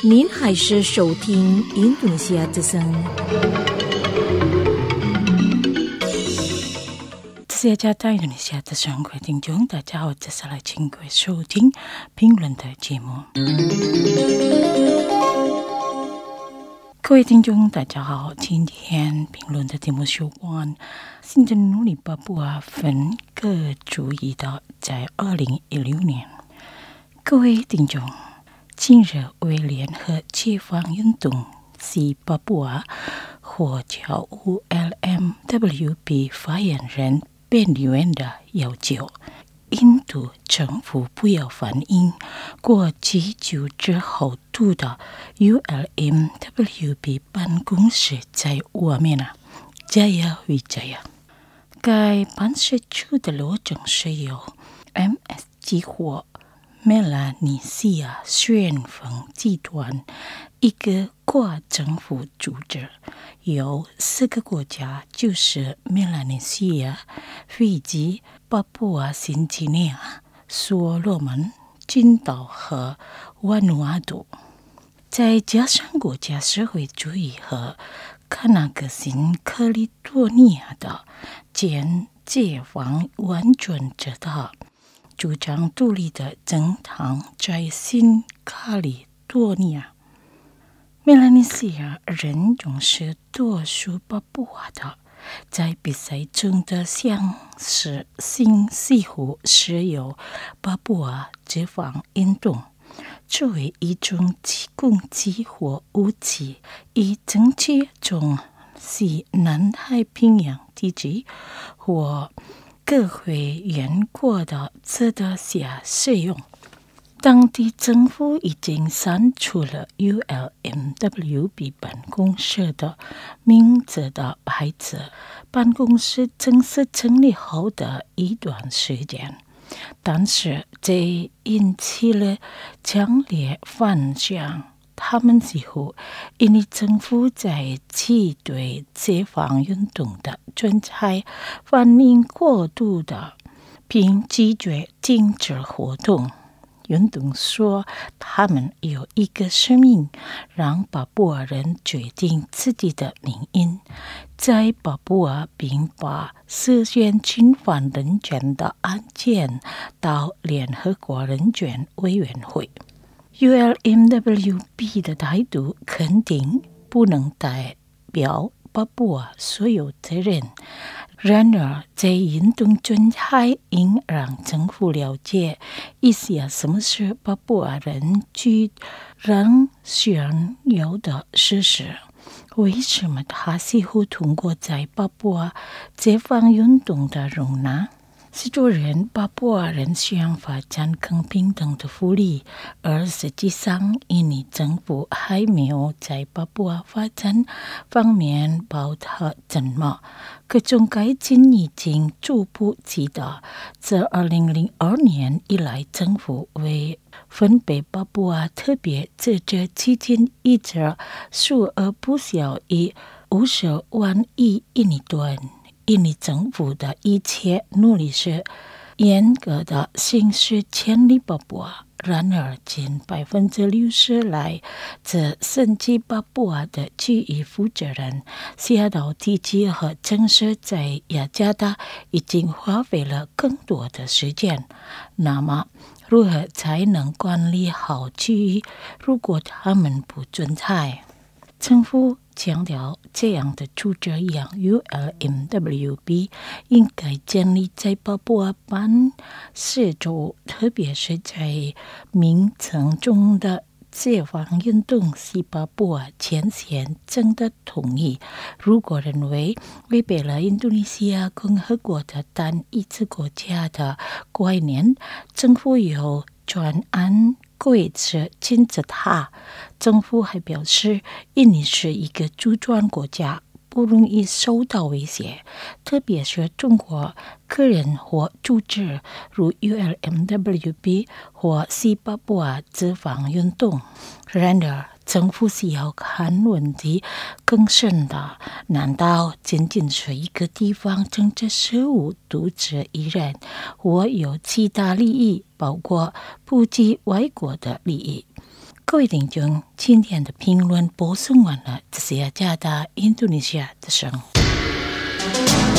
您还是收听印度尼西亚之声。 这是加大印度尼西亚的生活听众，大家好，接下来请各位收听评论的节目。各位听众，大家好，今天评论的节目是有关新增努力巴布亚分割主义的在2016年。各位听众，近日为联合解放运动西巴布亚或叫 ULMWB 发言人贝里文的要求，印度政府不要反映过几久之后度的 ULMWB 办公室在外面Jaya Wijaya。该办事处的罗总是由 MSG 或梅拉尼西亚旋风集团一个跨政府组织，由4个国家，就是梅拉尼西亚、斐济、巴布亚新几内亚、所罗门群岛和瓦努阿岛，再加上国家社会主义和卡纳克新克里多尼亚的前解放完全者的主张独立的政党在新卡里多尼亚。梅拉尼西亚人总是多数巴布亚的，在比赛中的相似性似乎是由巴布亚解放运动作为一种攻击或武器，以政治中西南太平洋地区或各会员国的制度下使用。当地政府已经删除了 ULMWB 办公室的名字的牌子，办公室正式成立后的一段时间，但是这引起了强烈反响。他们几乎因为政府在其对解放运动的制裁反应过度的，并拒绝停止活动。运动说，他们有一个使命，让巴布亚人决定自己的命运。在巴布亚并把涉嫌侵犯人权的案件到联合国人权委员会。ULMWB 的态度肯定不能代表巴布亚所有责任。然而，在运动中还应让政府了解一些什么是巴布亚人居然炫耀的事实。为什么他似乎通过在巴布亚解放运动的容纳许多人巴布亚人想发展更平等的福利，而实际上印尼政府还没有在巴布亚发展方面抱他怎么各种改进已经逐步极大。自2002年以来，政府为分配巴布亚特别自治基金一直数额不小于50万亿印尼盾。印尼政府的一切努力是严格的形式建立巴布亚，然而近60%来自升级巴布亚的区域负责人西亚岛地区和城市在雅加达已经花费了更多的时间。那么如何才能管理好区域？如果他们不准裁，政府强调这样的组织让 ULMWB 应该建立在巴布亚办事处，特别是在名称中的解放运动西巴布亚前线征得同意。如果认为违背了印度尼西亚共和国的单一制国家的概念，政府有专案规则禁止他。政府还表示，印尼是一个主权国家，不容易受到威胁，特别是中国个人或组织，如 ULMWB 或西巴布亚解放运动。然而，政府是要看问题更深的，难道仅仅是一个地方政治事务独自一人，或有其他利益，包括不及外国的利益？ 各位听众，今天的评论播送完了，这是雅加达印度尼西亚之声。